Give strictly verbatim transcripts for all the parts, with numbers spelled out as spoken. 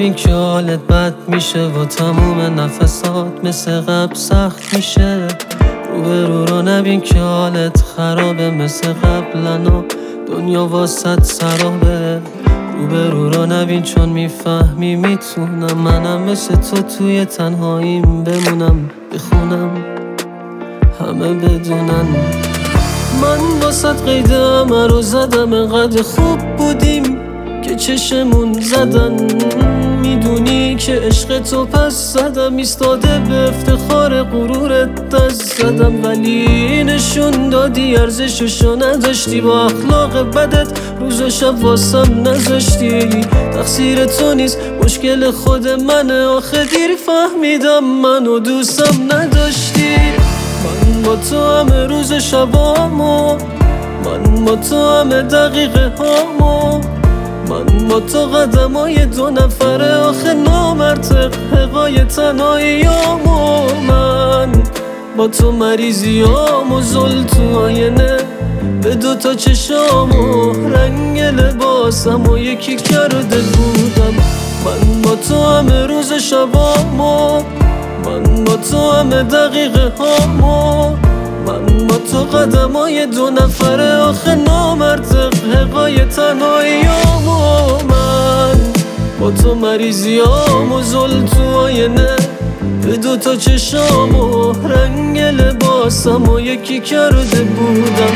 نبین که حالت بد میشه و تموم نفسات مثل قبل سخت میشه. رو به رو رو نبین که حالت خرابه مثل قبلنا دنیا واسط سرابه. رو به رو رو نبین چون میفهمی میتونم منم مثل تو توی تنهاییم بمونم بخونم همه بدونن من واسط قید همه رو زدم. انقدر خوب بودیم که چشمون زدن. میدونی که عشق تو پس زدم ایستاده به افتخار غرورت دست زدم. ولی نشون دادی ارزششو نداشتی با اخلاق بدت روز و شب واسم نذاشتی. تقصیر تو نیست مشکل خود منه آخه دیر فهمیدم منو دوستم نداشتی. من با تو همه روز شبامو من با تو همه دقیقه هامو من با تو قدمای دو نفره آخه نامرتق حقای تنهاییامو من با تو مریضیامو زل تو آینه به دوتا چشامو رنگ لباسم و یکی کرده بودم. من با تو همه روز شبامو من با تو همه دقیقه هامو من با تو قدمای دو نفره آخه نامرتق حقای تنهاییامو من با تو مریضیامو زل تو آینه به دوتا چشامو رنگ لباسم و یکی کرده بودم.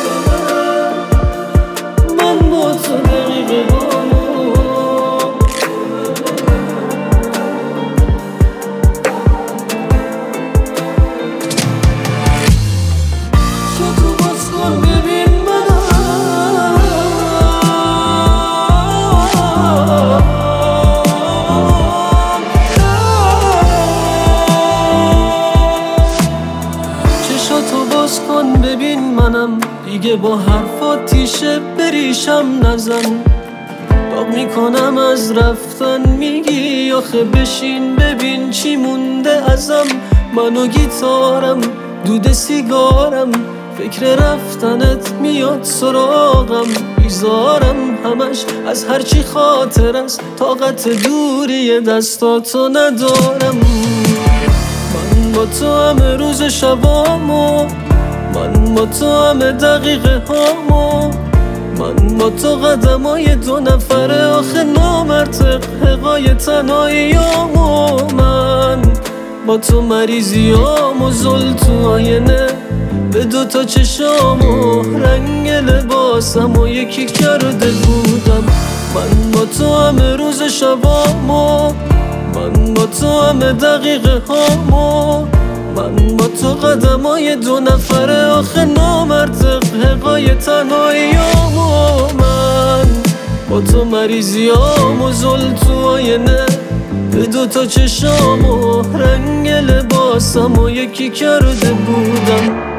من با تو دقیقه هامو شاتو باز کن ببین منم چشاتو باز کن ببین منم دیگه با حرفات تیشه بریشم نزن. داغ میکنم از رفتن میگی آخه بشین ببین چی مونده ازم. من و گیتارم دود سیگارم فکر رفتنت میاد سراغم. بیزارم همش از هرچی خاطر است طاقت دوری دستاتو ندارم. من با تو همه روز شبامو من با تو همه دقیقه هامو من با تو قدمای دو نفره آخه نامرتق حقای تنهاییامو من با تو مریضیامو زل تو آینه به دوتا چشامو رنگ لباسم و یکی کرده بودم. من با تو همه روز شبامو من با تو همه دقیقه هامو من با تو قدمای دو نفره آخه نامرتق حقای تنهاییامو من با تو مریضیامو زل تو آینه به دوتا چشامو رنگ لباسم و یکی کرده بودم.